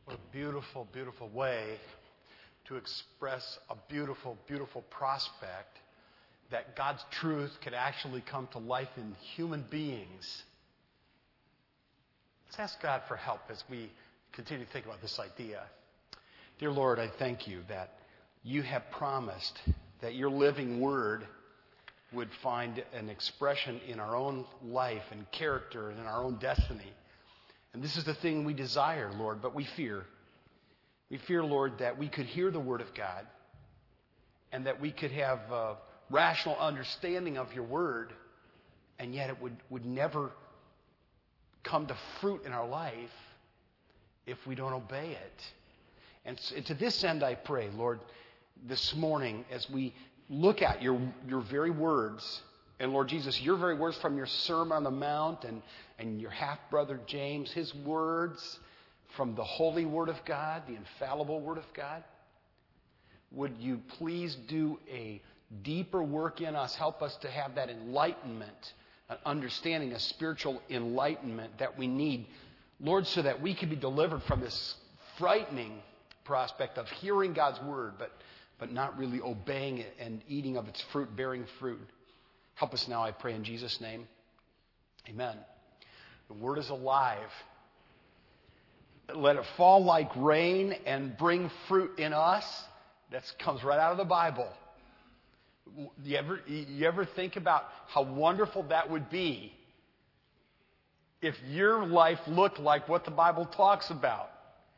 What a beautiful, beautiful way to express a beautiful, beautiful prospect that God's truth could actually come to life in human beings. Let's ask God for help as we continue to think about this idea. Dear Lord, I thank you that you have promised that your living word would find an expression in our own life and character and in our own destiny. And this is the thing we desire, Lord, but we fear. We fear, Lord, that we could hear the word of God and that we could have a rational understanding of your word, and yet it would never come to fruit in our life if we don't obey it. And to this end, I pray, Lord, this morning as we look at your very words, and Lord Jesus, your very words from your Sermon on the Mount and your half-brother James, his words from the holy Word of God, the infallible Word of God, would you please do a deeper work in us, help us to have that enlightenment, an understanding, a spiritual enlightenment that we need, Lord, so that we can be delivered from this frightening prospect of hearing God's Word, but not really obeying it and eating of its fruit, bearing fruit. Help us now, I pray, in Jesus' name. Amen. The Word is alive. Let it fall like rain and bring fruit in us. That comes right out of the Bible. You ever think about how wonderful that would be if your life looked like what the Bible talks about?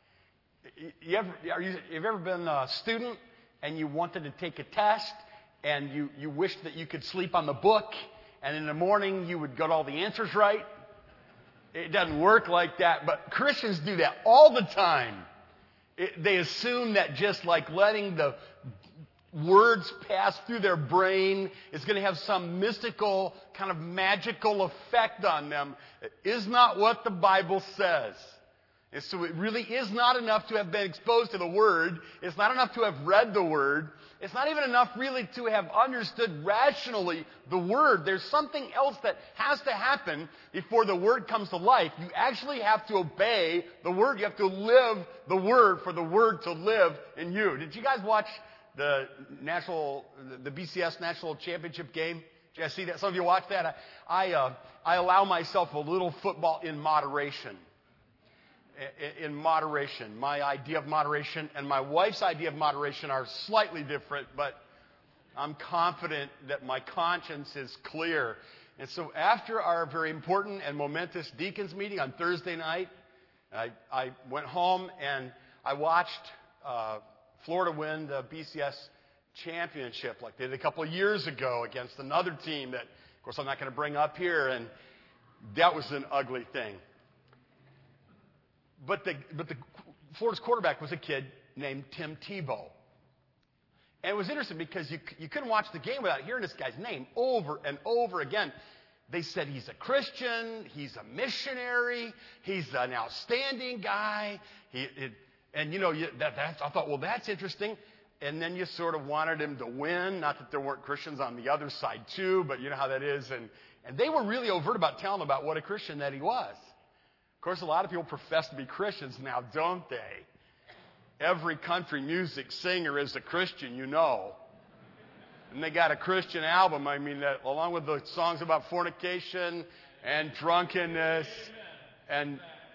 Have you ever been a student and you wanted to take a test and you wished that you could sleep on the book and in the morning you would get all the answers right? It doesn't work like that, but Christians do that all the time. They assume that just like letting the words pass through their brain is going to have some mystical, kind of magical effect on them. It is not what the Bible says. And so it really is not enough to have been exposed to the Word. It's not enough to have read the Word. It's not even enough really to have understood rationally the Word. There's something else that has to happen before the Word comes to life. You actually have to obey the Word. You have to live the Word for the Word to live in you. Did you guys watch the BCS National Championship game? Did you guys see that? Some of you watched that? I allow myself a little football in moderation. In moderation. My idea of moderation and my wife's idea of moderation are slightly different, but I'm confident that my conscience is clear. And so after our very important and momentous deacons meeting on Thursday night, I went home and I watched Florida win the BCS championship like they did a couple of years ago against another team that, of course, I'm not going to bring up here, and that was an ugly thing. But the Florida's quarterback was a kid named Tim Tebow. And it was interesting because you couldn't watch the game without hearing this guy's name over and over again. They said he's a Christian, he's a missionary, he's an outstanding guy. I thought, well, that's interesting. And then you sort of wanted him to win. Not that there weren't Christians on the other side too, but you know how that is. And they were really overt about telling him about what a Christian that he was. Of course, a lot of people profess to be Christians now, don't they? Every country music singer is a Christian, you know. And they got a Christian album, that along with the songs about fornication and drunkenness. And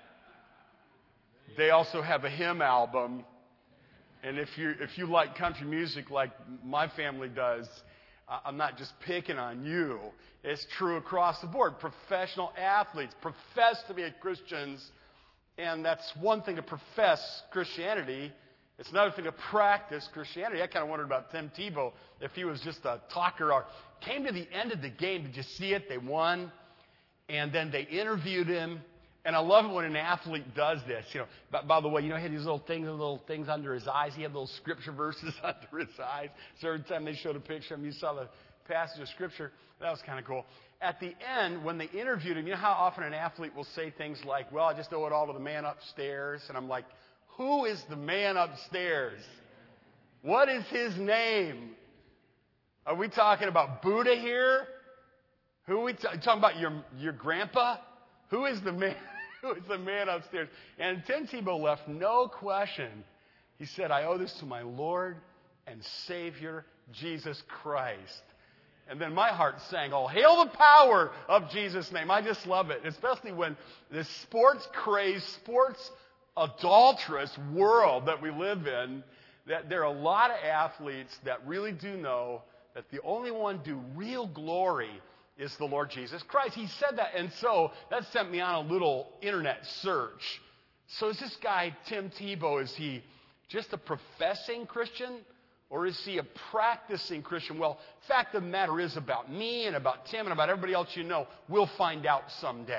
they also have a hymn album. And if you like country music like my family does, I'm not just picking on you. It's true across the board. Professional athletes profess to be Christians, and that's one thing to profess Christianity. It's another thing to practice Christianity. I kind of wondered about Tim Tebow, if he was just a talker or came to the end of the game. Did you see it? They won, and then they interviewed him. And I love it when an athlete does this. By the way, he had these little things under his eyes. He had little scripture verses under his eyes. So every time they showed a picture of him, you saw the passage of scripture. That was kind of cool. At the end, when they interviewed him, you know how often an athlete will say things like, well, I just owe it all to the man upstairs. And I'm like, who is the man upstairs? What is his name? Are we talking about Buddha here? Who are we talking about? Your grandpa? Who is the man? was the man upstairs. And Tim Tebow left no question. He said, I owe this to my Lord and Savior, Jesus Christ. And then my heart sang, oh, hail the power of Jesus' name. I just love it, especially when this sports crazed, sports adulterous world that we live in, that there are a lot of athletes that really do know that the only one due real glory is the Lord Jesus Christ. He said that, and so that sent me on a little internet search. So is this guy, Tim Tebow, is he just a professing Christian, or is he a practicing Christian? Well, fact of the matter is about me and about Tim and about everybody else you know, we'll find out someday.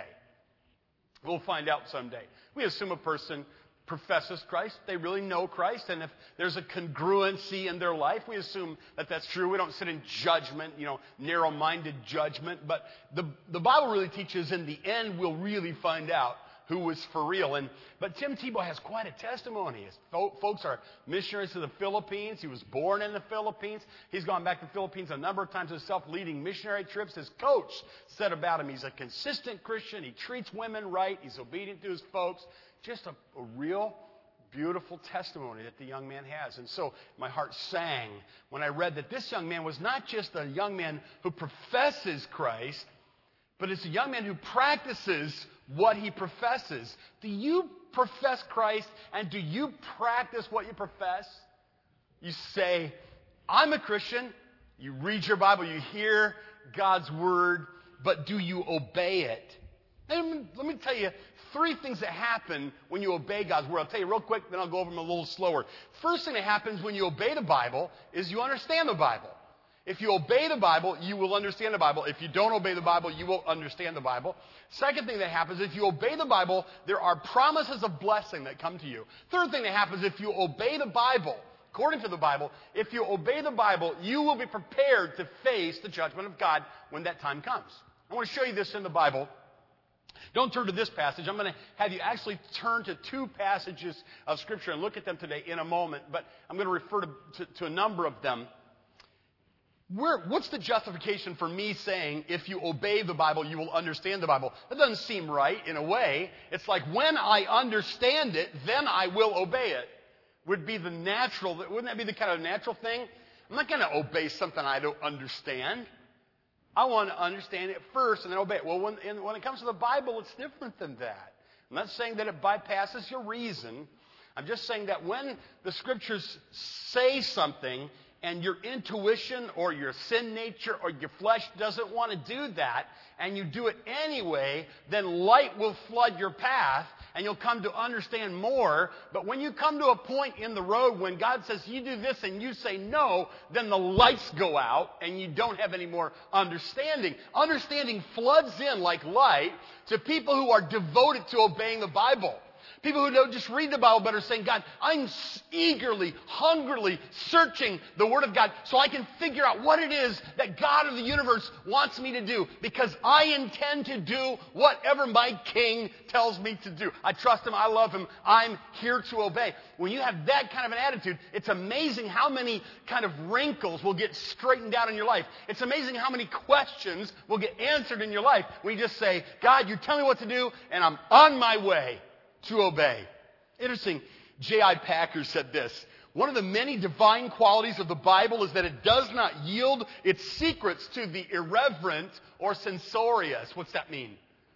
We'll find out someday. We assume a person professes Christ, they really know Christ, and if there's a congruency in their life, we assume that that's true. We don't sit in judgment, narrow-minded judgment, but the Bible really teaches in the end we'll really find out who was for real. But Tim Tebow has quite a testimony. His folks are missionaries to the Philippines. He was born in the Philippines. He's gone back to the Philippines a number of times himself, leading missionary trips. His coach said about him, he's a consistent Christian. He treats women right. He's obedient to his folks. Just a real beautiful testimony that the young man has. And so my heart sang when I read that this young man was not just a young man who professes Christ, but it's a young man who practices what he professes. Do you profess Christ, and do you practice what you profess? You say, I'm a Christian. You read your Bible, you hear God's word, but do you obey it? And let me tell you 3 things that happen when you obey God's word. I'll tell you real quick, then I'll go over them a little slower. First thing that happens when you obey the Bible is you understand the Bible. If you obey the Bible, you will understand the Bible. If you don't obey the Bible, you won't understand the Bible. Second thing that happens, if you obey the Bible, there are promises of blessing that come to you. Third thing that happens, if you obey the Bible, according to the Bible, if you obey the Bible, you will be prepared to face the judgment of God when that time comes. I want to show you this in the Bible. Don't turn to this passage. I'm going to have you actually turn to 2 passages of Scripture and look at them today in a moment, but I'm going to refer to a number of them. What's the justification for me saying if you obey the Bible, you will understand the Bible? That doesn't seem right in a way. It's like when I understand it, then I will obey it. Wouldn't that be the kind of natural thing? I'm not going to obey something I don't understand. I want to understand it first and then obey it. Well, when it comes to the Bible, it's different than that. I'm not saying that it bypasses your reason. I'm just saying that when the Scriptures say something and your intuition or your sin nature or your flesh doesn't want to do that, and you do it anyway, then light will flood your path and you'll come to understand more. But when you come to a point in the road when God says you do this and you say no, then the lights go out and you don't have any more understanding. Understanding floods in like light to people who are devoted to obeying the Bible. People who don't just read the Bible but are saying, God, I'm eagerly, hungrily searching the Word of God so I can figure out what it is that God of the universe wants me to do, because I intend to do whatever my King tells me to do. I trust Him. I love Him. I'm here to obey. When you have that kind of an attitude, it's amazing how many kind of wrinkles will get straightened out in your life. It's amazing how many questions will get answered in your life when you just say, God, you tell me what to do, and I'm on my way to obey. Interesting. J.I. Packer said this: one of the many divine qualities of the Bible is that it does not yield its secrets to the irreverent or censorious. What's that mean?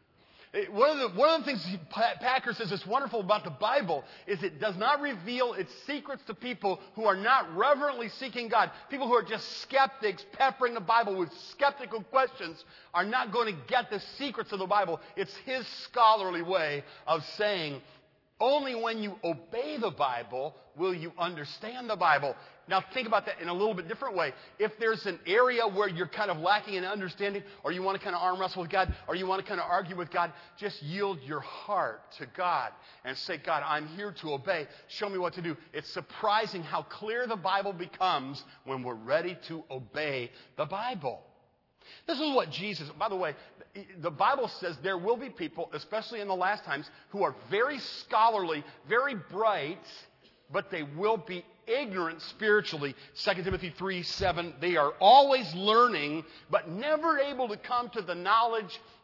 One of the things Packer says is wonderful about the Bible is it does not reveal its secrets to people who are not reverently seeking God. People who are just skeptics peppering the Bible with skeptical questions are not going to get the secrets of the Bible. It's his scholarly way of saying only when you obey the Bible will you understand the Bible. Now think about that in a little bit different way. If there's an area where you're kind of lacking in understanding, or you want to kind of arm wrestle with God, or you want to kind of argue with God, just yield your heart to God and say, God, I'm here to obey. Show me what to do. It's surprising how clear the Bible becomes when we're ready to obey the Bible. This is what Jesus, by the way, the Bible says there will be people, especially in the last times, who are very scholarly, very bright, but they will be ignorant spiritually. 2 Timothy 3:7, they are always learning, but never able to come to the knowledge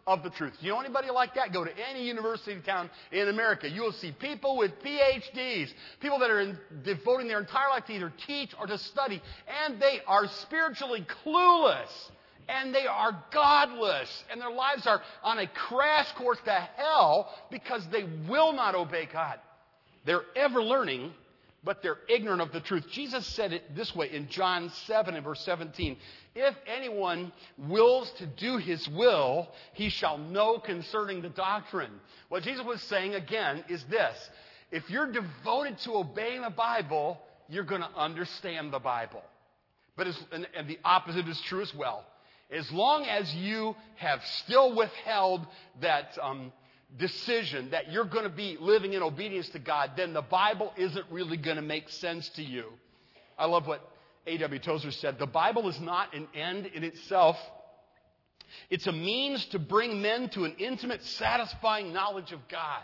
of the truth. Do you know anybody like that? Go to any university town in America. You will see people with PhDs, people that are devoting their entire life to either teach or to study, and they are spiritually clueless, and they are godless, and their lives are on a crash course to hell because they will not obey God. They're ever learning, but they're ignorant of the truth. Jesus said it this way in John 7 and verse 17. If anyone wills to do his will, he shall know concerning the doctrine. What Jesus was saying again is this. If you're devoted to obeying the Bible, you're going to understand the Bible. But and the opposite is true as well. As long as you have still withheld that decision that you're going to be living in obedience to God, then the Bible isn't really going to make sense to you. I love what A.W. Tozer said. The Bible is not an end in itself. It's a means to bring men to an intimate, satisfying knowledge of God.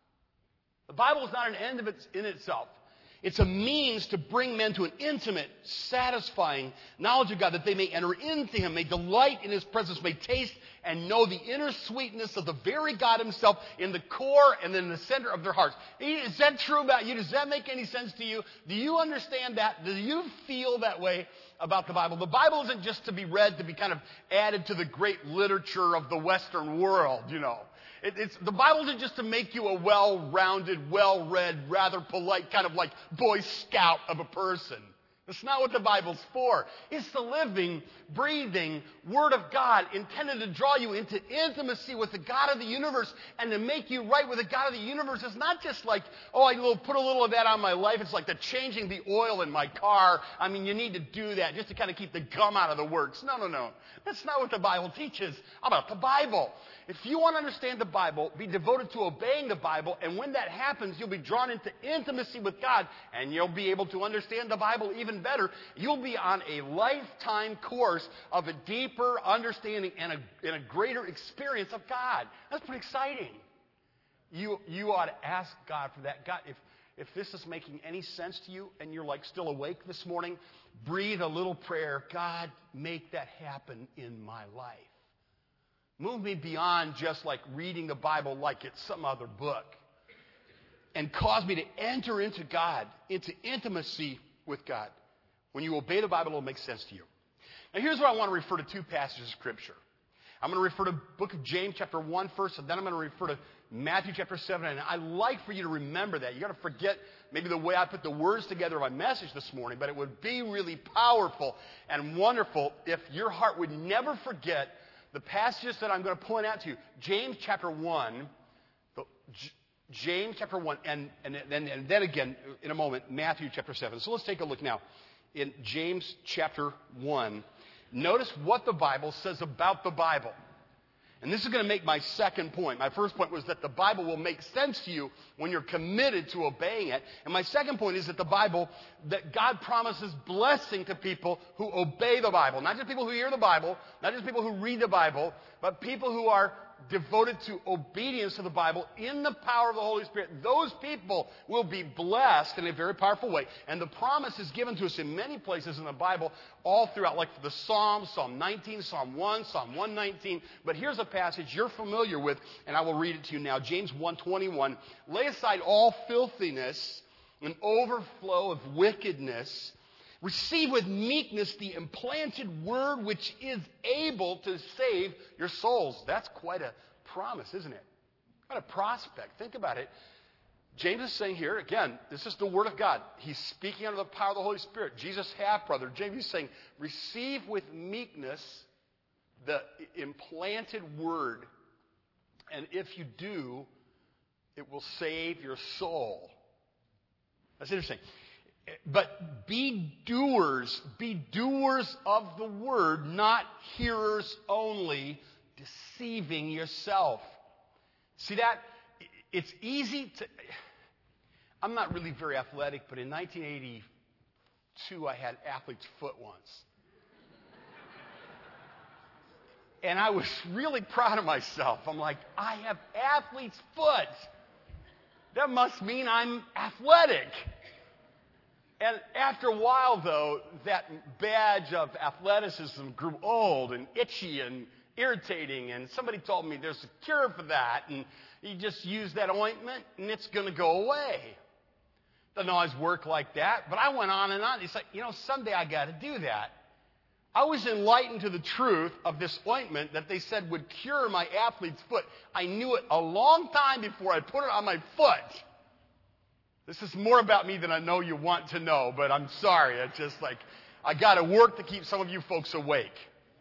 The Bible is not an end in itself. It's a means to bring men to an intimate, satisfying knowledge of God, that they may enter into Him, may delight in His presence, may taste and know the inner sweetness of the very God Himself in the core and in the center of their hearts. Is that true about you? Does that make any sense to you? Do you understand that? Do you feel that way about the Bible? The Bible isn't just to be read to be kind of added to the great literature of the Western world, you know. The Bible isn't just to make you a well-rounded, well-read, rather polite, kind of like Boy Scout of a person. That's not what the Bible's for. It's the living, breathing Word of God intended to draw you into intimacy with the God of the universe and to make you right with the God of the universe. It's not just like, oh, I will put a little of that on my life. It's like the changing the oil in my car. I mean, you need to do that just to kind of keep the gum out of the works. No. That's not what the Bible teaches about the Bible. If you want to understand the Bible, be devoted to obeying the Bible, and when that happens, you'll be drawn into intimacy with God, and you'll be able to understand the Bible even better. You'll be on a lifetime course of a deeper understanding and a greater experience of God. That's pretty exciting. You ought to ask God for that. God, if this is making any sense to you, and you're like still awake this morning, breathe a little prayer. God, make that happen in my life. Move me beyond just like reading the Bible like it's some other book. And cause me to enter into God, into intimacy with God. When you obey the Bible, it'll make sense to you. Now here's where I want to refer to two passages of Scripture. I'm going to refer to the book of James chapter 1 first, and then I'm going to refer to Matthew chapter 7. And I'd like for you to remember that. You've got to forget maybe the way I put the words together of my message this morning, but it would be really powerful and wonderful if your heart would never forget the passages that I'm going to point out to you. James chapter 1, and then again, in a moment, Matthew chapter 7. So let's take a look now. In James chapter 1, notice what the Bible says about the Bible. And this is going to make my second point. My first point was that the Bible will make sense to you when you're committed to obeying it. And my second point is that that God promises blessing to people who obey the Bible. Not just people who hear the Bible, not just people who read the Bible, but people who are devoted to obedience to the Bible in the power of the Holy Spirit. Those people will be blessed in a very powerful way. And the promise is given to us in many places in the Bible, all throughout, like the Psalms, Psalm 19, Psalm 1, Psalm 119. But here's a passage you're familiar with, and I will read it to you now. James 1:21. Lay aside all filthiness and overflow of wickedness. Receive with meekness the implanted word which is able to save your souls. That's quite a promise, isn't it? Quite a prospect. Think about it. James is saying here, again, this is the word of God. He's speaking under the power of the Holy Spirit. Jesus' half-brother. James is saying, receive with meekness the implanted word. And if you do, it will save your soul. That's interesting. But be doers of the word, not hearers only, deceiving yourself. See that? It's easy to... I'm not really very athletic, but in 1982, I had athlete's foot once. And I was really proud of myself. I'm like, I have athlete's foot. That must mean I'm athletic. And after a while, though, that badge of athleticism grew old and itchy and irritating, and somebody told me there's a cure for that, and you just use that ointment, and it's going to go away. Doesn't always work like that, but I went on and on. It's like, someday I got to do that. I was enlightened to the truth of this ointment that they said would cure my athlete's foot. I knew it a long time before I put it on my foot. This is more about me than I know you want to know, but I'm sorry. It's just like, I got to work to keep some of you folks awake.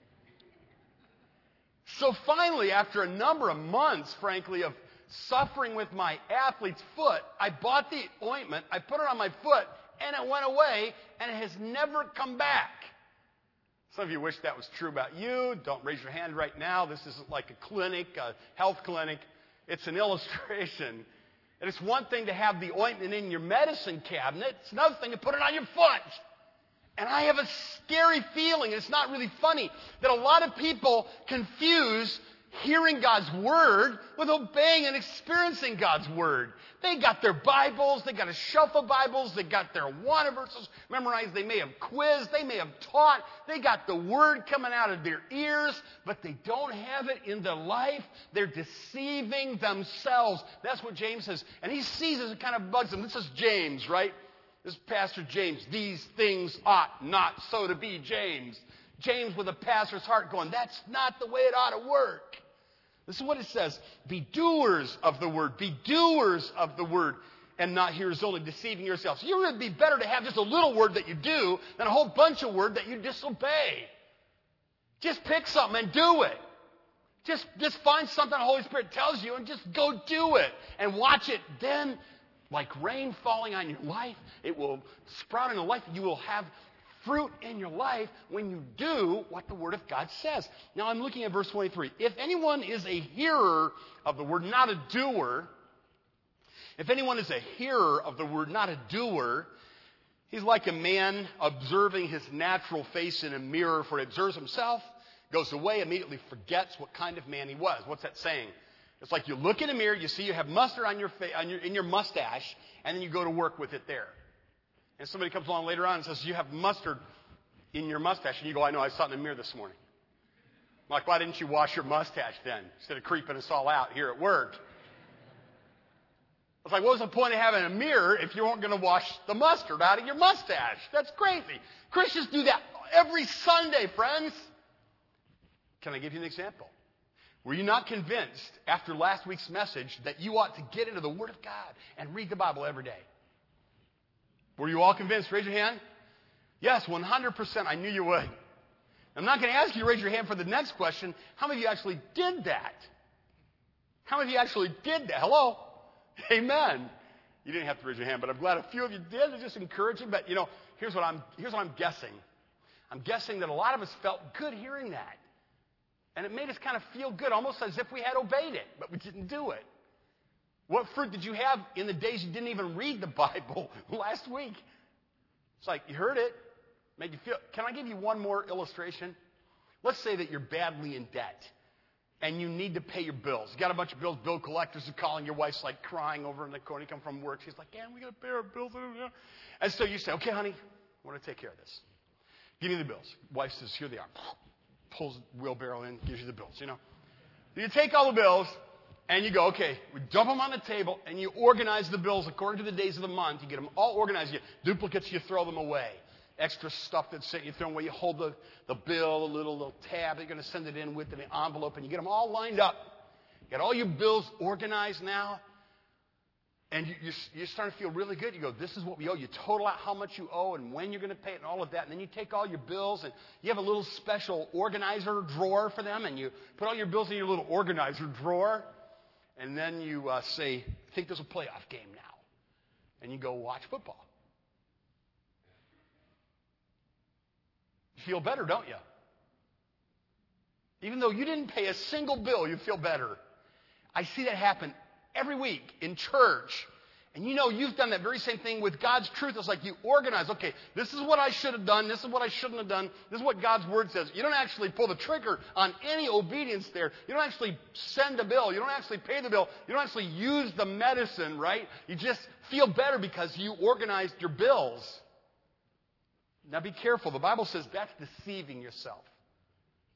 So finally, after a number of months, frankly, of suffering with my athlete's foot, I bought the ointment, I put it on my foot, and it went away, and it has never come back. Some of you wish that was true about you. Don't raise your hand right now. This isn't like a clinic, a health clinic. It's an illustration. And it's one thing to have the ointment in your medicine cabinet. It's another thing to put it on your foot. And I have a scary feeling, it's not really funny, that a lot of people confuse hearing God's Word with obeying and experiencing God's Word. They got their Bibles, they got a shelf of Bibles, they got their Awana verses memorized, they may have quizzed, they may have taught, they got the Word coming out of their ears, but they don't have it in their life. They're deceiving themselves. That's what James says. And he sees it, it kind of bugs him. This is James, right? This is Pastor James. These things ought not so to be, James. James with a pastor's heart going, that's not the way it ought to work. This is what it says. Be doers of the word. Be doers of the word and not hearers only, deceiving yourselves. It would be better to have just a little word that you do than a whole bunch of word that you disobey. Just pick something and do it. Just find something the Holy Spirit tells you and just go do it and watch it. Then, like rain falling on your life, it will sprout in your life. You will have fruit in your life when you do what the Word of God says. Now I'm looking at verse 23. If anyone is a hearer of the Word, not a doer, if anyone is a hearer of the Word, not a doer, he's like a man observing his natural face in a mirror, for he observes himself, goes away, immediately forgets what kind of man he was. What's that saying? It's like you look in a mirror, you see you have mustard on your in your mustache, and then you go to work with it there. And somebody comes along later on and says, you have mustard in your mustache. And you go, I know, I saw it in the mirror this morning. I'm like, why didn't you wash your mustache then? Instead of creeping us all out here at work. It's like, what was the point of having a mirror if you weren't going to wash the mustard out of your mustache? That's crazy. Christians do that every Sunday, friends. Can I give you an example? Were you not convinced after last week's message that you ought to get into the Word of God and read the Bible every day? Were you all convinced? Raise your hand. Yes, 100%. I knew you would. I'm not going to ask you to raise your hand for the next question. How many of you actually did that? How many of you actually did that? Hello? Amen. You didn't have to raise your hand, but I'm glad a few of you did. It's just encouraging. But, here's what I'm guessing. I'm guessing that a lot of us felt good hearing that. And it made us kind of feel good, almost as if we had obeyed it, but we didn't do it. What fruit did you have in the days you didn't even read the Bible last week? It's like you heard it, made you feel. Can I give you one more illustration? Let's say that you're badly in debt and you need to pay your bills. You got a bunch of bills, bill collectors are calling. Your wife's like crying over in the corner. You come from work. She's like, we got to pay our bills. And so you say, okay, honey, I want to take care of this. Give me the bills. Wife says, here they are. Pulls the wheelbarrow in, gives you the bills, You take all the bills. And you go, okay, we dump them on the table, and you organize the bills according to the days of the month. You get them all organized. You duplicates, you throw them away. Extra stuff that's sent, you throw them away. You hold the bill, a little tab that you're going to send it in with in the envelope, and you get them all lined up. You got all your bills organized now, and you're starting to feel really good. You go, this is what we owe. You total out how much you owe and when you're going to pay it and all of that. And then you take all your bills, and you have a little special organizer drawer for them, and you put all your bills in your little organizer drawer. And then you say, I think there's a playoff game now. And you go watch football. You feel better, don't you? Even though you didn't pay a single bill, you feel better. I see that happen every week in church. And you've done that very same thing with God's truth. It's like you organize, okay, this is what I should have done. This is what I shouldn't have done. This is what God's Word says. You don't actually pull the trigger on any obedience there. You don't actually send a bill. You don't actually pay the bill. You don't actually use the medicine, right? You just feel better because you organized your bills. Now be careful. The Bible says that's deceiving yourself.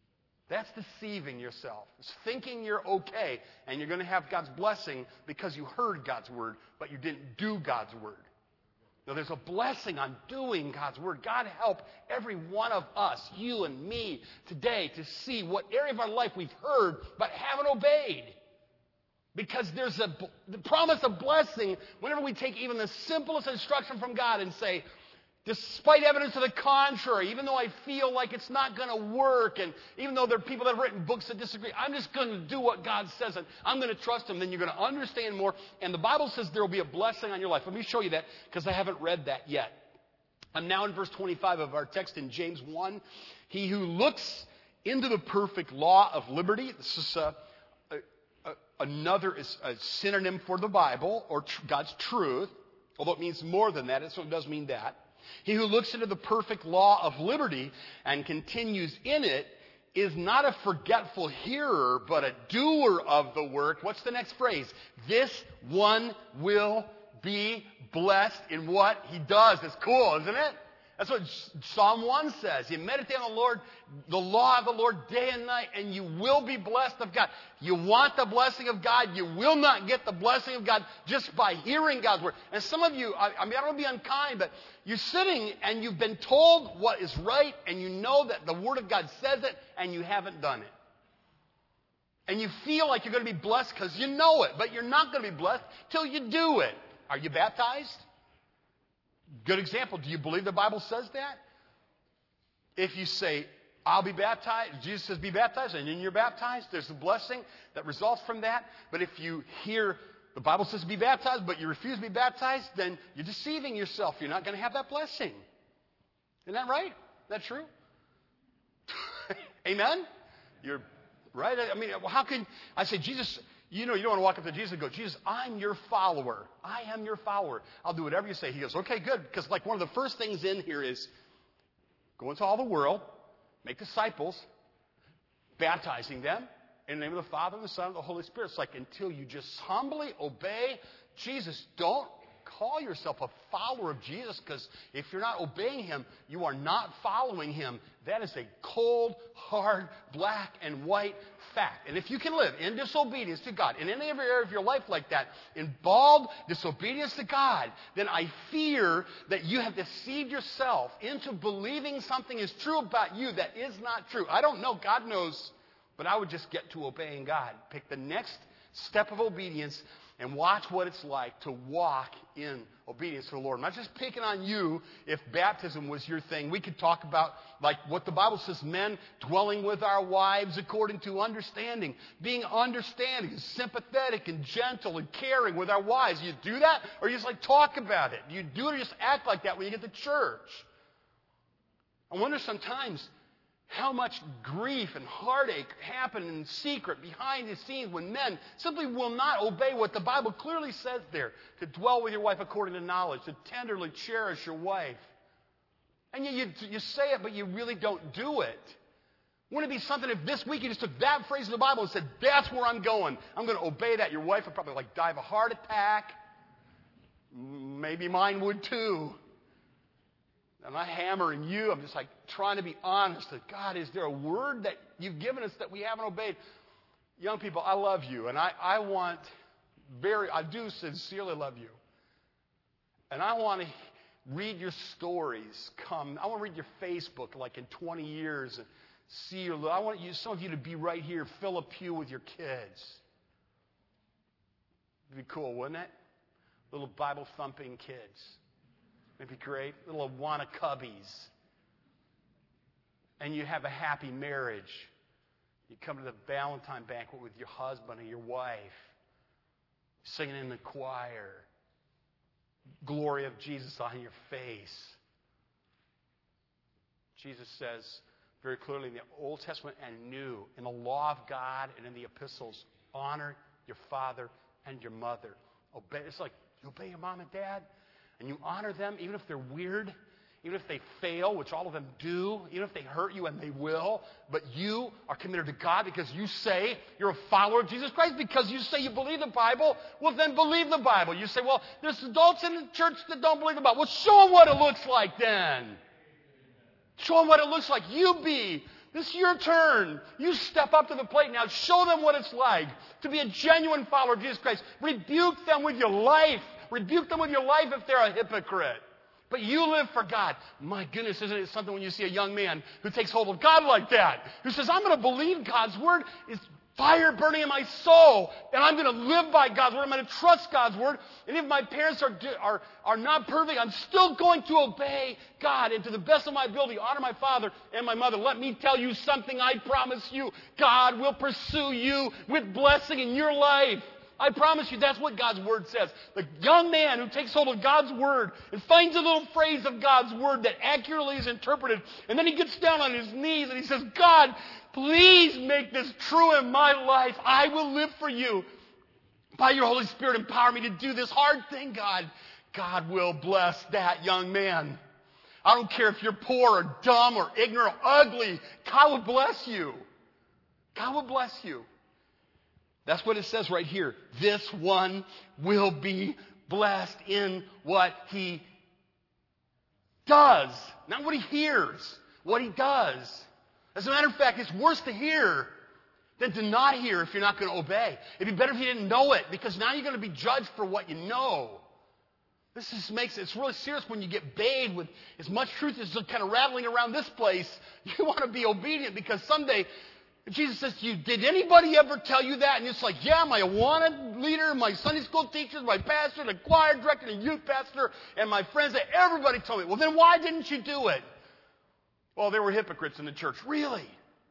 That's deceiving yourself. It's thinking you're okay and you're going to have God's blessing because you heard God's word, but you didn't do God's word. Now, there's a blessing on doing God's word. God help every one of us, you and me, today to see what area of our life we've heard but haven't obeyed. Because there's the promise of blessing whenever we take even the simplest instruction from God and say, despite evidence to the contrary, even though I feel like it's not going to work, and even though there are people that have written books that disagree, I'm just going to do what God says, and I'm going to trust Him. Then you're going to understand more. And the Bible says there will be a blessing on your life. Let me show you that, because I haven't read that yet. I'm now in verse 25 of our text in James 1. He who looks into the perfect law of liberty, this is another is a synonym for the Bible, or God's truth, although it means more than that. It does mean that. He who looks into the perfect law of liberty and continues in it is not a forgetful hearer, but a doer of the work. What's the next phrase? This one will be blessed in what he does. It's cool, isn't it? That's what Psalm 1 says. You meditate on the Lord, the law of the Lord day and night, and you will be blessed of God. You want the blessing of God. You will not get the blessing of God just by hearing God's word. And some of you, I don't want to be unkind, but you're sitting and you've been told what is right, and you know that the word of God says it, and you haven't done it. And you feel like you're going to be blessed because you know it, but you're not going to be blessed till you do it. Are you baptized? Good example. Do you believe the Bible says that? If you say, I'll be baptized, Jesus says be baptized, and then you're baptized, there's a blessing that results from that. But if you hear the Bible says be baptized, but you refuse to be baptized, then you're deceiving yourself. You're not going to have that blessing. Isn't that right? Is that true? Amen? You're right? I mean, how can I say, Jesus, you don't want to walk up to Jesus and go, Jesus, I'm your follower. I am your follower. I'll do whatever you say. He goes, okay, good. Because like one of the first things in here is go into all the world, make disciples, baptizing them in the name of the Father and the Son and the Holy Spirit. It's like until you just humbly obey Jesus, don't call yourself a follower of Jesus, because if you're not obeying Him, you are not following Him. That is a cold, hard, black and white fact. And if you can live in disobedience to God, in any area of your life like that, in bald disobedience to God, then I fear that you have deceived yourself into believing something is true about you that is not true. I don't know. God knows. But I would just get to obeying God. Pick the next step of obedience and watch what it's like to walk in obedience to the Lord. I'm not just picking on you if baptism was your thing. We could talk about like what the Bible says, men dwelling with our wives according to understanding. Being understanding and sympathetic and gentle and caring with our wives. You do that, or you just like talk about it? You do it or just act like that when you get to church? I wonder sometimes how much grief and heartache happen in secret behind the scenes when men simply will not obey what the Bible clearly says there. To dwell with your wife according to knowledge. To tenderly cherish your wife. And you say it, but you really don't do it. Wouldn't it be something if this week you just took that phrase in the Bible and said, that's where I'm going. I'm going to obey that. Your wife would probably die of a heart attack. Maybe mine would too. I'm not hammering you. I'm just like trying to be honest. That God, is there a word that you've given us that we haven't obeyed? Young people, I love you. And I do sincerely love you. And I want to read your stories. I want to read your Facebook like in 20 years and see your. I want some of you to be right here, fill a pew with your kids. It'd be cool, wouldn't it? Little Bible thumping kids. It'd be great. Little Awana cubbies. And you have a happy marriage. You come to the Valentine banquet with your husband or your wife, singing in the choir. Glory of Jesus on your face. Jesus says very clearly in the Old Testament and New, in the law of God and in the epistles, honor your father and your mother. Obey. It's like you obey your mom and dad. And you honor them even if they're weird, even if they fail, which all of them do, even if they hurt you, and they will. But you are committed to God because you say you're a follower of Jesus Christ, because you say you believe the Bible. Well, then believe the Bible. You say, well, there's adults in the church that don't believe the Bible. Well, show them what it looks like then. Show them what it looks like. You be This is your turn. You step up to the plate now. Show them what it's like to be a genuine follower of Jesus Christ. Rebuke them with your life. Rebuke them with your life if they're a hypocrite. But you live for God. My goodness, isn't it something when you see a young man who takes hold of God like that? Who says, I'm going to believe God's word. It's fire burning in my soul. And I'm going to live by God's word. I'm going to trust God's word. And if my parents are not perfect, I'm still going to obey God. And to the best of my ability, honor my father and my mother. Let me tell you something. I promise you, God will pursue you with blessing in your life. I promise you, that's what God's word says. The young man who takes hold of God's word and finds a little phrase of God's word that accurately is interpreted, and then he gets down on his knees and he says, God, please make this true in my life. I will live for you. By your Holy Spirit, empower me to do this hard thing, God. God will bless that young man. I don't care if you're poor or dumb or ignorant or ugly. God will bless you. God will bless you. That's what it says right here. This one will be blessed in what he does. Not what he hears, what he does. As a matter of fact, it's worse to hear than to not hear if you're not going to obey. It'd be better if you didn't know it, because now you're going to be judged for what you know. This just makes it's really serious when you get bathed with as much truth as kind of rattling around this place. You want to be obedient, because someday Jesus says to you, did anybody ever tell you that? And it's like, yeah, my wanted leader, my Sunday school teachers, my pastor, the choir director, the youth pastor, and my friends, everybody told me. Well, then why didn't you do it? Well, there were hypocrites in the church. Really?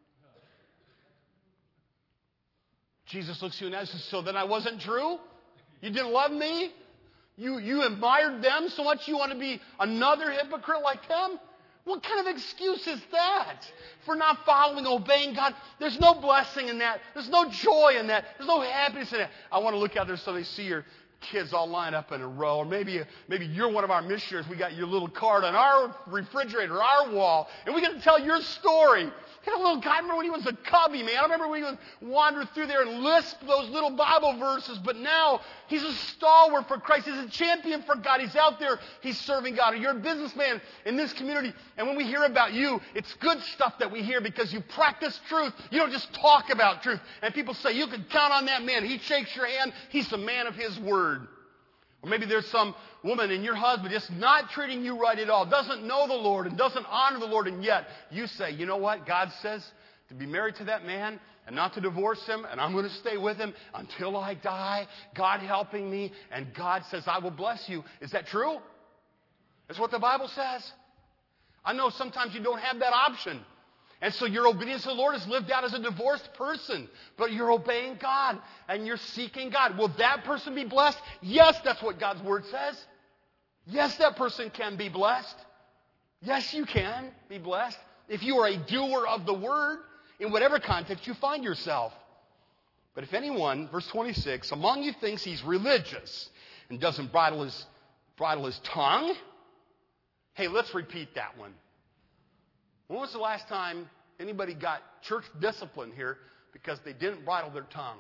Jesus looks at you and says, so then I wasn't true? You didn't love me? You admired them so much you want to be another hypocrite like them? What kind of excuse is that for not following, obeying God? There's no blessing in that. There's no joy in that. There's no happiness in that. I want to look out there so they see your kids all lined up in a row. Or maybe you're one of our missionaries. We got your little card on our refrigerator, our wall, and we're going to tell your story. You know, little guy, I remember when he was a cubby, man. I remember when he would wander through there and lisp those little Bible verses. But now he's a stalwart for Christ. He's a champion for God. He's out there. He's serving God. You're a businessman in this community. And when we hear about you, it's good stuff that we hear because you practice truth. You don't just talk about truth. And people say, you can count on that man. He shakes your hand. He's the man of his word. Or maybe there's some woman and your husband just not treating you right at all, doesn't know the Lord and doesn't honor the Lord, and yet you say, you know what? God says to be married to that man and not to divorce him, and I'm going to stay with him until I die, God helping me, and God says, I will bless you. Is that true? That's what the Bible says. I know sometimes you don't have that option. And so your obedience to the Lord is lived out as a divorced person. But you're obeying God and you're seeking God. Will that person be blessed? Yes, that's what God's Word says. Yes, that person can be blessed. Yes, you can be blessed if you are a doer of the Word in whatever context you find yourself. But if anyone, verse 26, among you thinks he's religious and doesn't bridle his tongue, hey, let's repeat that one. When was the last time anybody got church discipline here because they didn't bridle their tongue?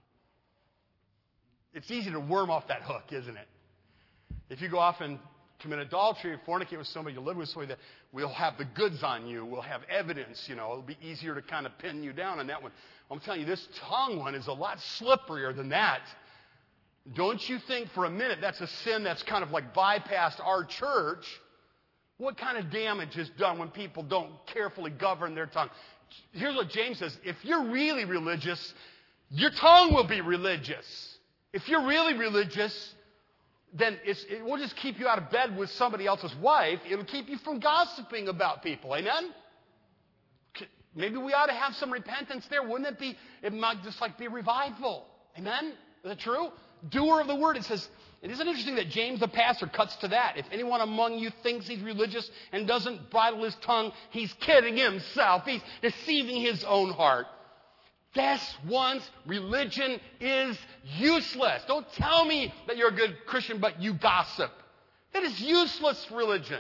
It's easy to worm off that hook, isn't it? If you go off and commit adultery or fornicate with somebody, you live with somebody, that we'll have the goods on you. We'll have evidence, It'll be easier to kind of pin you down on that one. I'm telling you, this tongue one is a lot slipperier than that. Don't you think for a minute that's a sin that's kind of like bypassed our church. What kind of damage is done when people don't carefully govern their tongue? Here's what James says. If you're really religious, your tongue will be religious. If you're really religious, then it will just keep you out of bed with somebody else's wife. It'll keep you from gossiping about people. Amen? Maybe we ought to have some repentance there. Wouldn't it be? It might just like be revival. Amen? Is that true? Doer of the word. It says, it isn't interesting that James the pastor cuts to that. If anyone among you thinks he's religious and doesn't bridle his tongue, he's kidding himself. He's deceiving his own heart. This one's religion is useless. Don't tell me that you're a good Christian, but you gossip. That is useless religion.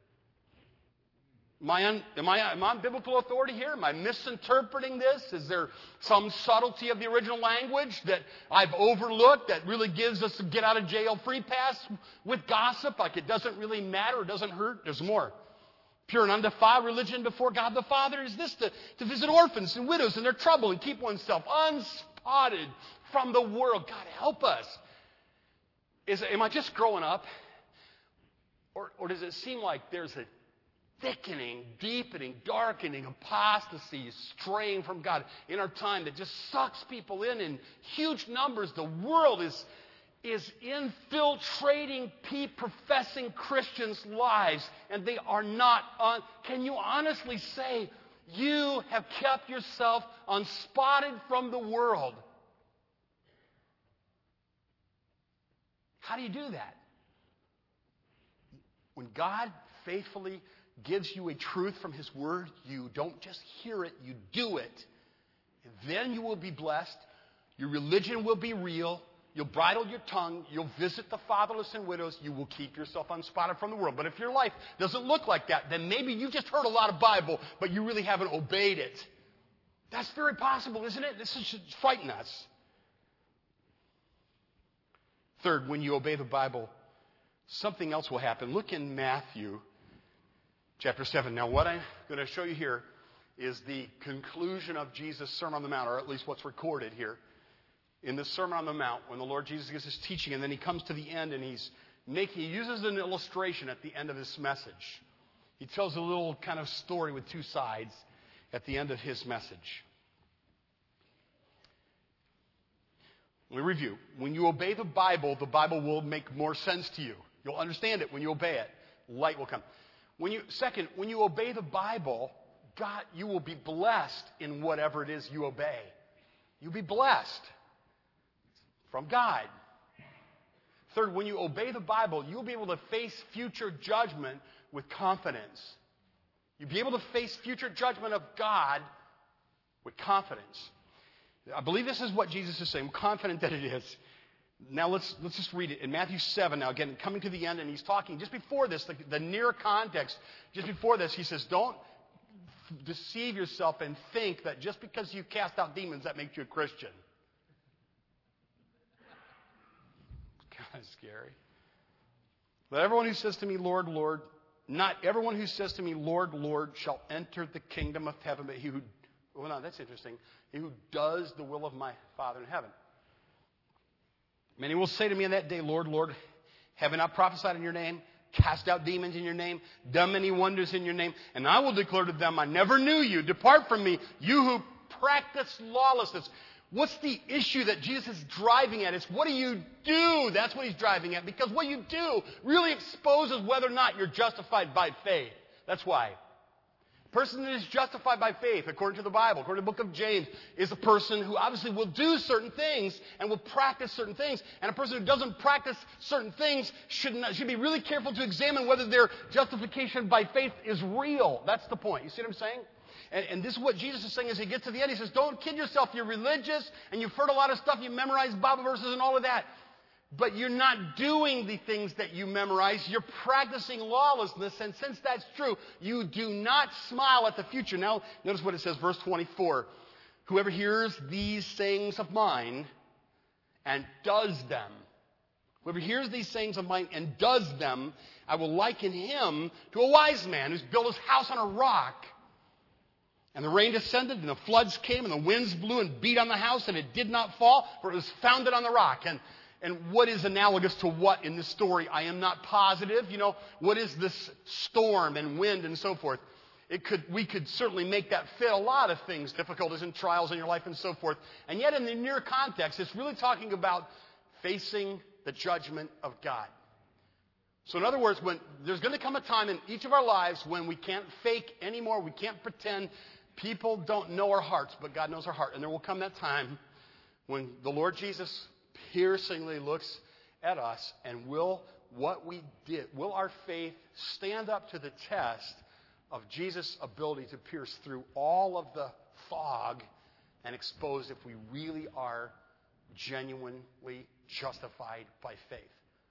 Am I on biblical authority here? Am I misinterpreting this? Is there some subtlety of the original language that I've overlooked that really gives us a get-out-of-jail-free pass with gossip? Like it doesn't really matter, it doesn't hurt? There's more. Pure and undefiled religion before God the Father is this, to visit orphans and widows in their trouble and keep oneself unspotted from the world. God, help us. Am I just growing up? Or does it seem like there's a thickening, deepening, darkening apostasy, straying from God in our time that just sucks people in huge numbers? The world is infiltrating professing Christians' lives, and they are not on. Can you honestly say you have kept yourself unspotted from the world? How do you do that? When God faithfully gives you a truth from His Word, you don't just hear it, you do it. And then you will be blessed. Your religion will be real. You'll bridle your tongue. You'll visit the fatherless and widows. You will keep yourself unspotted from the world. But if your life doesn't look like that, then maybe you just heard a lot of Bible, but you really haven't obeyed it. That's very possible, isn't it? This should frighten us. Third, when you obey the Bible, something else will happen. Look in Matthew chapter 7. Now, what I'm going to show you here is the conclusion of Jesus' Sermon on the Mount, or at least what's recorded here. In the Sermon on the Mount, when the Lord Jesus gives His teaching, and then He comes to the end, and He uses an illustration at the end of His message. He tells a little kind of story with two sides at the end of His message. Let me review. When you obey the Bible will make more sense to you. You'll understand it when you obey it. Light will come. Second, when you obey the Bible, God, you will be blessed in whatever it is you obey. You'll be blessed from God. Third, when you obey the Bible, you'll be able to face future judgment with confidence. You'll be able to face future judgment of God with confidence. I believe this is what Jesus is saying. I'm confident that it is. Now let's just read it. In Matthew 7, now again, coming to the end, and He's talking just before this, the near context, just before this, He says, don't deceive yourself and think that just because you cast out demons, that makes you a Christian. Kind of scary. Let everyone who says to me, Lord, Lord, not everyone who says to me, Lord, Lord, shall enter the kingdom of heaven, but he who, well, no, that's interesting, he who does the will of my Father in heaven. Many will say to me in that day, Lord, Lord, have I not prophesied in your name, cast out demons in your name, done many wonders in your name? And I will declare to them, I never knew you. Depart from me, you who practice lawlessness. What's the issue that Jesus is driving at? It's what do you do? That's what He's driving at. Because what you do really exposes whether or not you're justified by faith. That's why. A person that is justified by faith, according to the Bible, according to the book of James, is a person who obviously will do certain things and will practice certain things. And a person who doesn't practice certain things should be really careful to examine whether their justification by faith is real. That's the point. You see what I'm saying? And this is what Jesus is saying as He gets to the end. He says, don't kid yourself. You're religious and you've heard a lot of stuff. You memorize Bible verses and all of that. But you're not doing the things that you memorize. You're practicing lawlessness. And since that's true, you do not smile at the future. Now, notice what it says, verse 24. Whoever hears these sayings of mine and does them. Whoever hears these sayings of mine and does them, I will liken him to a wise man who's built his house on a rock. And the rain descended, and the floods came, and the winds blew and beat on the house, and it did not fall, for it was founded on the rock. And what is analogous to what in this story? I am not positive. You know, what is this storm and wind and so forth? We could certainly make that fit a lot of things, difficulties and trials in your life and so forth. And yet in the near context, it's really talking about facing the judgment of God. So in other words, when there's going to come a time in each of our lives when we can't fake anymore, we can't pretend. People don't know our hearts, but God knows our heart. And there will come that time when the Lord Jesus piercingly looks at us, and will our faith stand up to the test of Jesus' ability to pierce through all of the fog and expose if we really are genuinely justified by faith?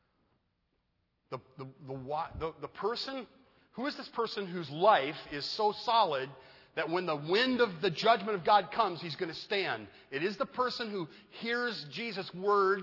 The person, who is this person whose life is so solid that when the wind of the judgment of God comes, he's going to stand? It is the person who hears Jesus' words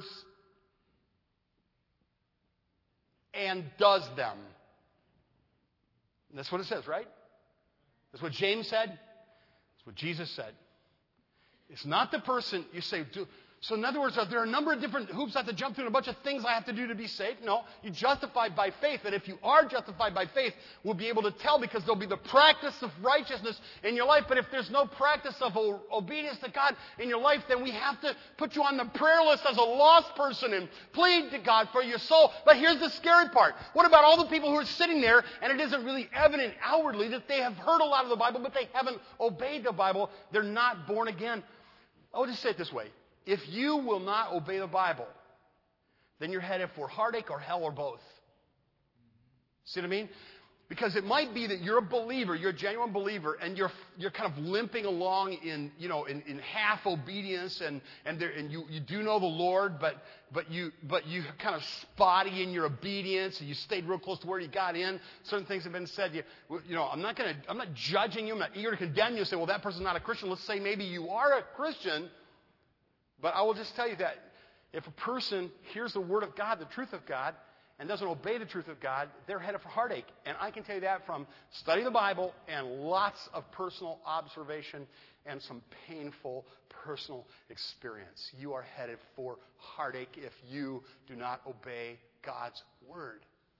and does them. And that's what it says, right? That's what James said. That's what Jesus said. It's not the person you say, so in other words, are there a number of different hoops I have to jump through and a bunch of things I have to do to be saved? No, you're justified by faith. And if you are justified by faith, we'll be able to tell because there'll be the practice of righteousness in your life. But if there's no practice of obedience to God in your life, then we have to put you on the prayer list as a lost person and plead to God for your soul. But here's the scary part. What about all the people who are sitting there and it isn't really evident outwardly that they have heard a lot of the Bible, but they haven't obeyed the Bible? They're not born again. I'll just say it this way. If you will not obey the Bible, then you're headed for heartache or hell or both. See what I mean? Because it might be that you're a believer, you're a genuine believer, and you're kind of limping along in half obedience, and you do know the Lord, but you kind of spotty in your obedience, and you stayed real close to where you got in. Certain things have been said. I'm not judging you. I'm not eager to condemn you. Say, well, that person's not a Christian. Let's say maybe you are a Christian. But I will just tell you that if a person hears the Word of God, the truth of God, and doesn't obey the truth of God, they're headed for heartache. And I can tell you that from studying the Bible and lots of personal observation and some painful personal experience. You are headed for heartache if you do not obey God's Word.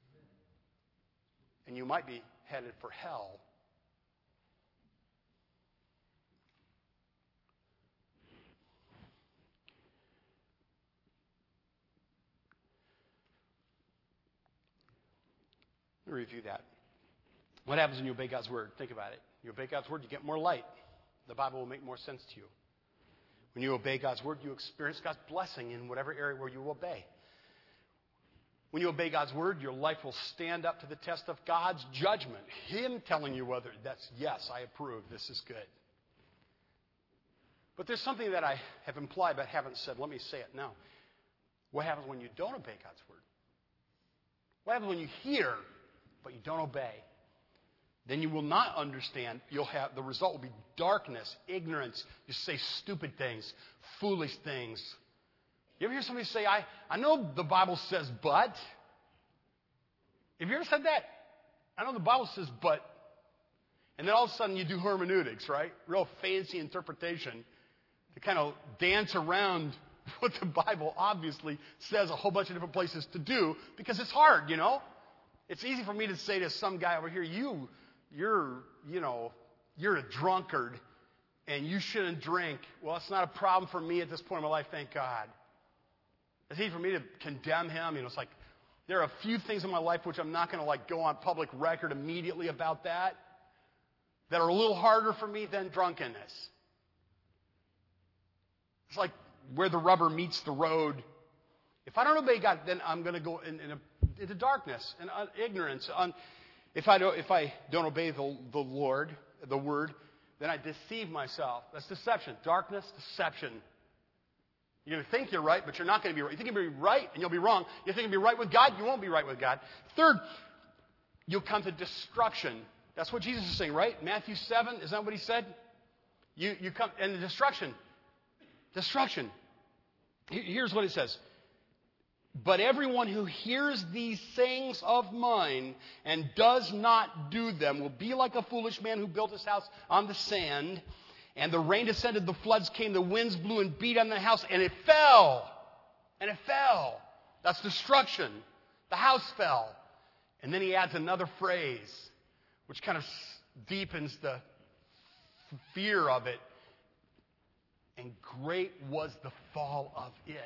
And you might be headed for hell. Let me review that. What happens when you obey God's Word? Think about it. You obey God's Word, you get more light. The Bible will make more sense to you. When you obey God's Word, you experience God's blessing in whatever area where you obey. When you obey God's Word, your life will stand up to the test of God's judgment. Him telling you whether that's, yes, I approve, this is good. But there's something that I have implied but haven't said. Let me say it now. What happens when you don't obey God's Word? What happens when you hear but you don't obey? Then you will not understand. The result will be darkness, ignorance. You say stupid things, foolish things. You ever hear somebody say, I know the Bible says but? Have you ever said that? I know the Bible says but. And then all of a sudden you do hermeneutics, right? Real fancy interpretation to kind of dance around what the Bible obviously says a whole bunch of different places to do because it's hard, you know? It's easy for me to say to some guy over here, you're a drunkard and you shouldn't drink. Well, it's not a problem for me at this point in my life, thank God. It's easy for me to condemn him. It's like there are a few things in my life which I'm not going to go on public record immediately about that are a little harder for me than drunkenness. It's like where the rubber meets the road. If I don't obey God, then I'm going to go into darkness and ignorance. If I don't obey the Lord, the Word, then I deceive myself. That's deception. Darkness, deception. You're going to think you're right, but you're not going to be right. You think you'll be right, and you'll be wrong. You think you'll be right with God, you won't be right with God. Third, you'll come to destruction. That's what Jesus is saying, right? Matthew 7, is that what he said? You come, and the destruction. Destruction. Here's what it says. But everyone who hears these sayings of mine and does not do them will be like a foolish man who built his house on the sand. And the rain descended, the floods came, the winds blew and beat on the house, and it fell. And it fell. That's destruction. The house fell. And then he adds another phrase, which kind of deepens the fear of it. And great was the fall of it.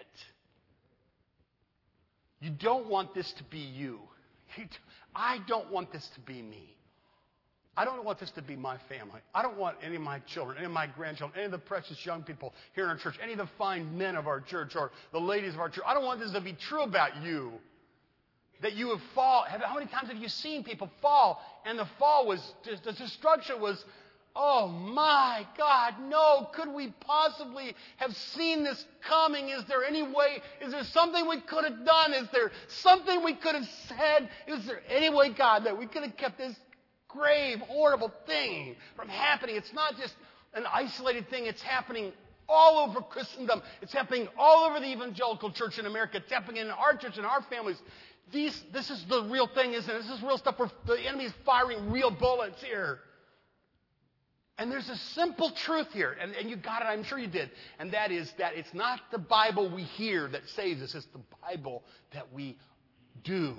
You don't want this to be you. I don't want this to be me. I don't want this to be my family. I don't want any of my children, any of my grandchildren, any of the precious young people here in our church, any of the fine men of our church or the ladies of our church. I don't want this to be true about you. That you have fallen. How many times have you seen people fall? And the fall was, the destruction was, oh my God, no. Could we possibly have seen this coming? Is there any way? Is there something we could have done? Is there something we could have said? Is there any way, God, that we could have kept this grave, horrible thing from happening? It's not just an isolated thing. It's happening all over Christendom. It's happening all over the evangelical church in America. It's happening in our church and our families. This is the real thing, isn't it? This is real stuff where the enemy is firing real bullets here. And there's a simple truth here, and you got it, I'm sure you did, and that is that it's not the Bible we hear that saves us, it's the Bible that we do.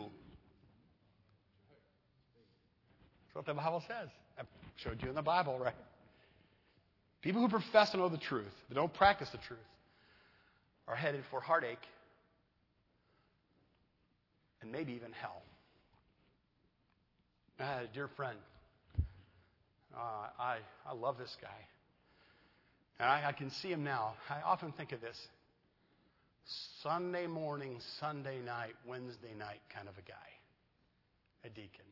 That's what the Bible says. I showed you in the Bible, right? People who profess to know the truth, but don't practice the truth, are headed for heartache and maybe even hell. I had a dear friend. I love this guy. And I can see him now. I often think of this. Sunday morning, Sunday night, Wednesday night kind of a guy. A deacon.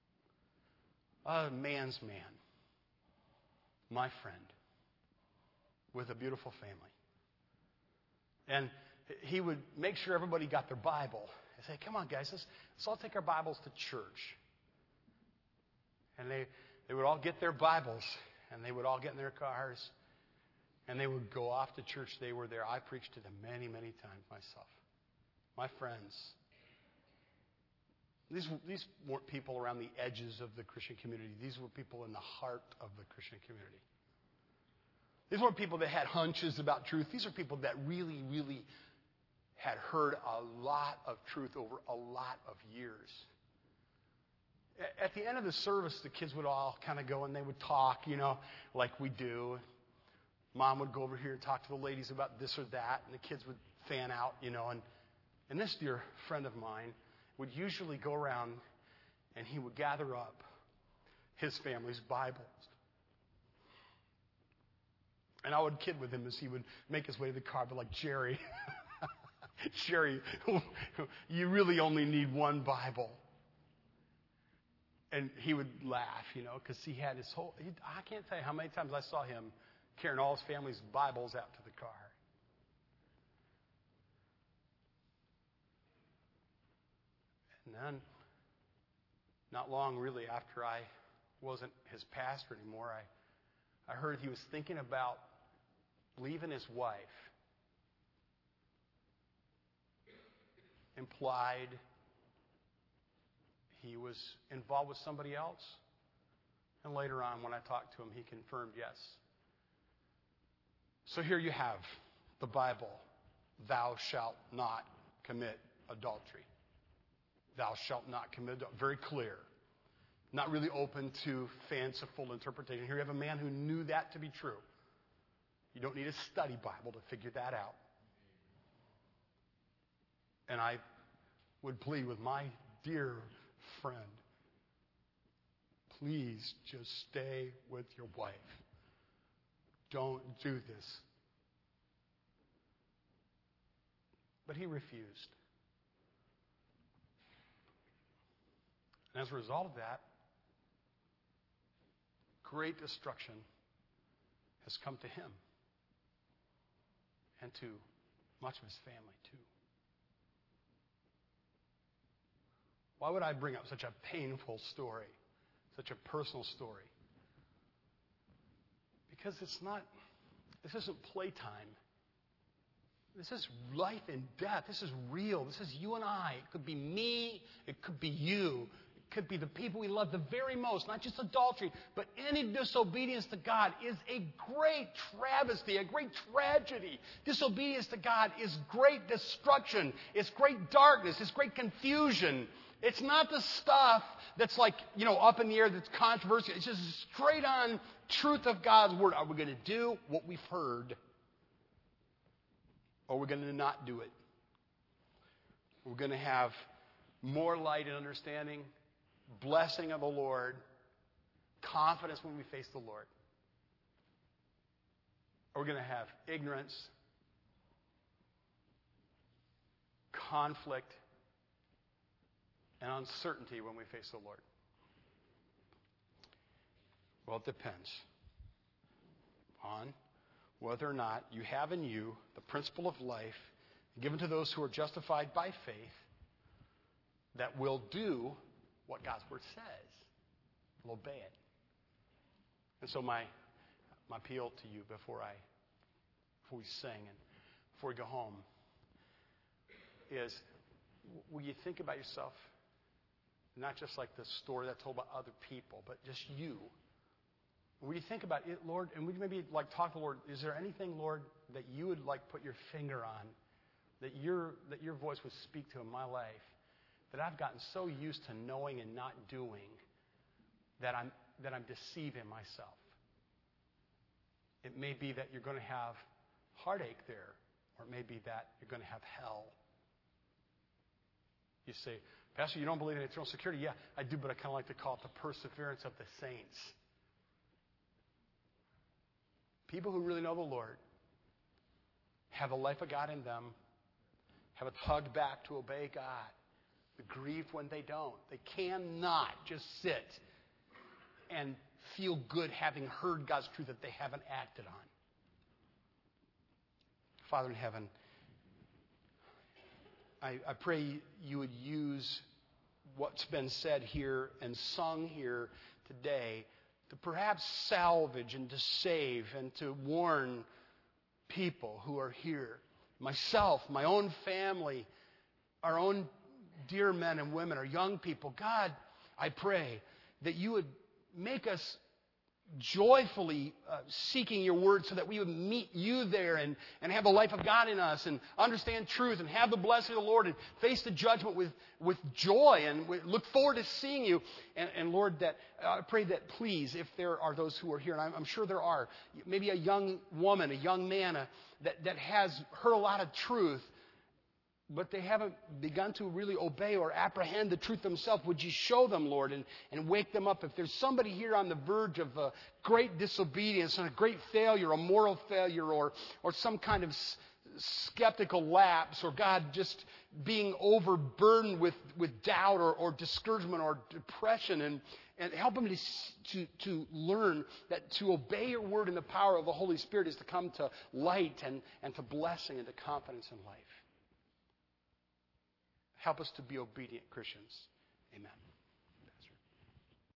A man's man. My friend. With a beautiful family. And he would make sure everybody got their Bible. And say, come on guys, let's all take our Bibles to church. And they would all get their Bibles, and they would all get in their cars, and they would go off to church. They were there. I preached to them many, many times myself. My friends. These weren't people around the edges of the Christian community. These were people in the heart of the Christian community. These weren't people that had hunches about truth. These are people that really, really had heard a lot of truth over a lot of years. At the end of the service, the kids would all kind of go and they would talk, like we do. Mom would go over here and talk to the ladies about this or that, and the kids would fan out, And this dear friend of mine would usually go around and he would gather up his family's Bibles. And I would kid with him as he would make his way to the car, but like, Jerry, Jerry, you really only need one Bible. And he would laugh, because he had his whole... I can't tell you how many times I saw him carrying all his family's Bibles out to the car. And then, not long really after I wasn't his pastor anymore, I heard he was thinking about leaving his wife. Implied he was involved with somebody else. And later on, when I talked to him, he confirmed yes. So here you have the Bible. Thou shalt not commit adultery. Thou shalt not commit adultery. Very clear. Not really open to fanciful interpretation. Here you have a man who knew that to be true. You don't need a study Bible to figure that out. And I would plead with my dear friend, please just stay with your wife. Don't do this. But he refused. And as a result of that, great destruction has come to him and to much of his family too. Why would I bring up such a painful story, such a personal story? Because this isn't playtime. This is life and death. This is real. This is you and I. It could be me. It could be you. It could be the people we love the very most, not just adultery, but any disobedience to God is a great travesty, a great tragedy. Disobedience to God is great destruction. It's great darkness. It's great confusion. It's not the stuff that's like, up in the air that's controversial. It's just straight on truth of God's Word. Are we going to do what we've heard? Or are we going to not do it? We're going to have more light and understanding, blessing of the Lord, confidence when we face the Lord. Or we're going to have ignorance, conflict, and uncertainty when we face the Lord. Well, it depends on whether or not you have in you the principle of life given to those who are justified by faith that will do what God's Word says. Will obey it. And so my appeal to you before we sing and before we go home is will you think about yourself? Not just like the story that's told about other people, but just you. Will you think about it, Lord? And would you maybe like talk to the Lord? Is there anything, Lord, that you would like put your finger on, that your voice would speak to in my life, that I've gotten so used to knowing and not doing that I'm deceiving myself? It may be that you're going to have heartache there, or it may be that you're going to have hell. You say, Pastor, you don't believe in eternal security? Yeah, I do, but I kind of like to call it the perseverance of the saints. People who really know the Lord have the life of God in them, have a tug back to obey God, the grief when they don't. They cannot just sit and feel good having heard God's truth that they haven't acted on. Father in heaven, I pray you would use what's been said here and sung here today to perhaps salvage and to save and to warn people who are here. Myself, my own family, our own dear men and women, our young people. God, I pray that you would make us joyfully seeking your word so that we would meet you there and have the life of God in us and understand truth and have the blessing of the Lord and face the judgment with joy and we look forward to seeing you. And Lord, that I pray that please, if there are those who are here, and I'm sure there are, maybe a young woman, a young man that has heard a lot of truth, but they haven't begun to really obey or apprehend the truth themselves. Would you show them, Lord, and wake them up? If there's somebody here on the verge of a great disobedience and a great failure, a moral failure, or some kind of skeptical lapse, or God just being overburdened with doubt or discouragement or depression, and help them to learn that to obey your word in the power of the Holy Spirit is to come to light and to blessing and to confidence in life. Help us to be obedient Christians. Amen.